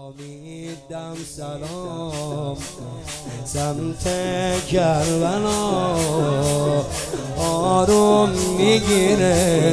میدم سلام سمت کربلا، آروم میگیره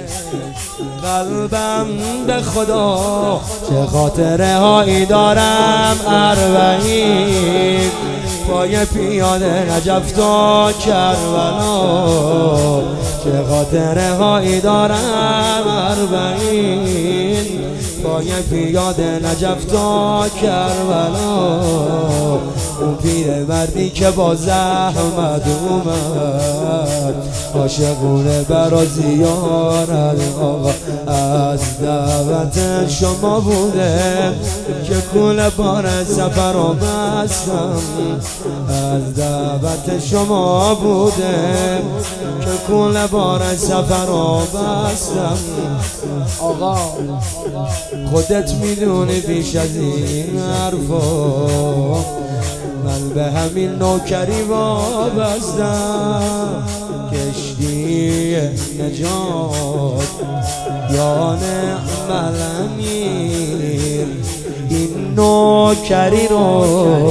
قلبم به خدا، چه خاطره هایی دارم اربعین پای پیاده نجف تا کربلا، چه خاطره هایی دارم اربعین پای پیاده نجف تا کربلا. اون پیر مردی که با زحمت اومد عاشقونه برا زیارت آقا، از دعوت شما بوده که کوله بار سفر رو بستم، از دعوت شما بوده که کوله بار سفر رو بستم. آقا خودت میدونی بیش از این حرفا من به همین نوکری وابستم، کشتی نجات یا نعم الامیر، این نوکری رو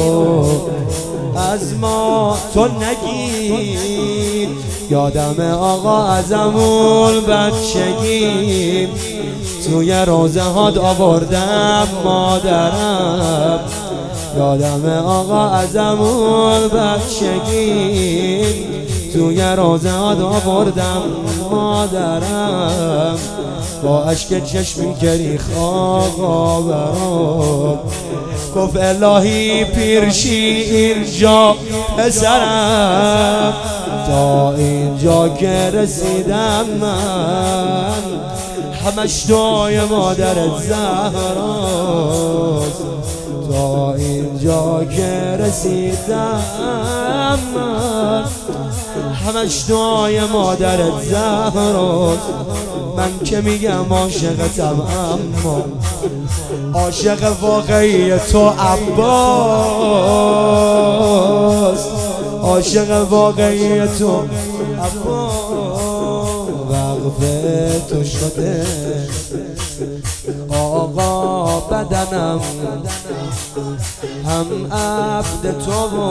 از ما تو نگیر. یادم آقا از همون بچگی توی روزه هات آوردم مادرم، یادم آقا از همون بچگی توی روزه هات آوردم مادرم، با عشق چشمی که ریخت آقا برات، گفت الهی پیرشی اینجا پسرم، تا اینجا که رسیدم من همش دعای مادرت زهراست، تا اینجا که رسیدم من همش دعای مادرت زهراست. من که میگم عاشقتم اما عاشق واقعی تو عباس، عاشق واقعی تو عباس، وقف تو شده آقا بدنم هم عبد تو و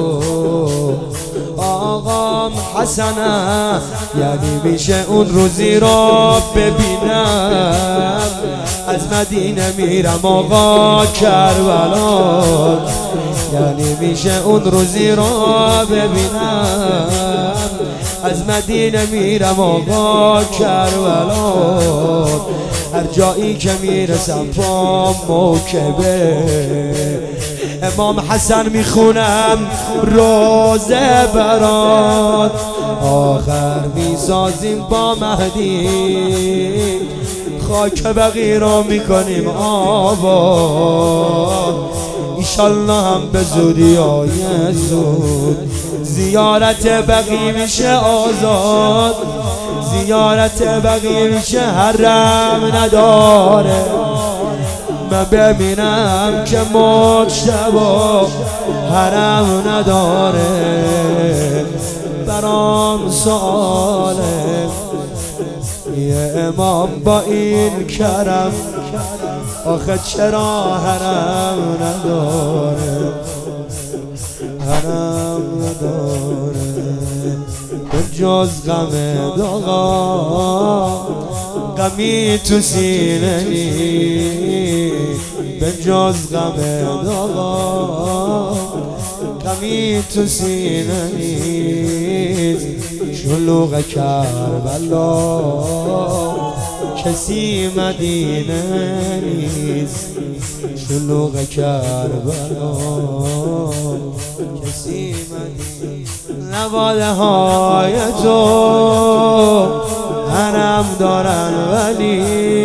آقام حسنم، یعنی میشه اون روزی را ببینم از مدینه میرم آقا کربلا، یعنی میشه اون روزی را ببینم از مدینه میرم آقا کربلا، هر جایی که میرسم پام موکبه امام حسن میخونم روزه برات، آخر میسازیم با مهدی خاک بقی را میکنیم آباد، ایشالله هم به زودی آیه زود زیارت بقی میشه آزاد، زیارت بقی میشه حرم نداره، من ببینم که مجتبی حرم نداره، برام سواله یه امام با این کرم آخه چرا حرم نداره، حرم نداره به جز غم داغا غمی تو سینه نیست، به جز غم داغا غمی تو سینه نیست، شلوغ کربلا کسی مدینه نیست، شلوغ کربلا کسی مدینه، نواله های تو حرم دارن ولی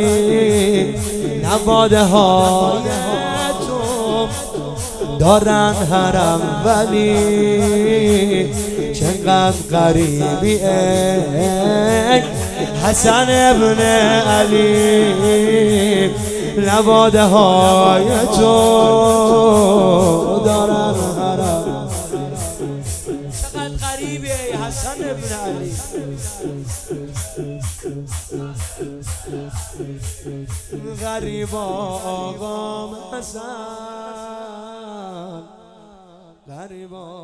نواله های تو دارن حرم ولی چقدر غریبی ای حسن ابن علی، نواله های تو دارن حرم، چقدر غریبی ای حسن ابن علی. غریب آقام حسن غریب